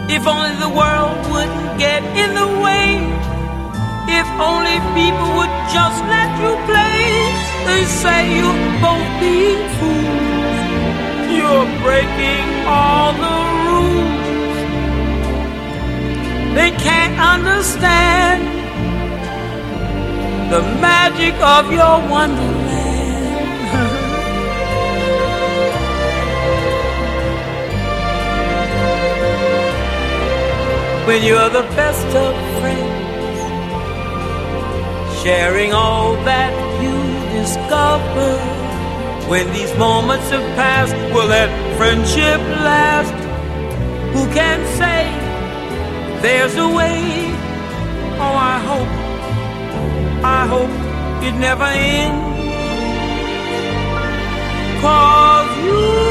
If only the world wouldn't get in the way. If only people would just let you play. They say you're both being fools. You're breaking all the rules. They can't understand the magic of your wonderland. When you're the best of friends, sharing all that you discover. When these moments have passed, will that friendship last? Who can say there's a way? Oh, I hope it never ends. 'Cause you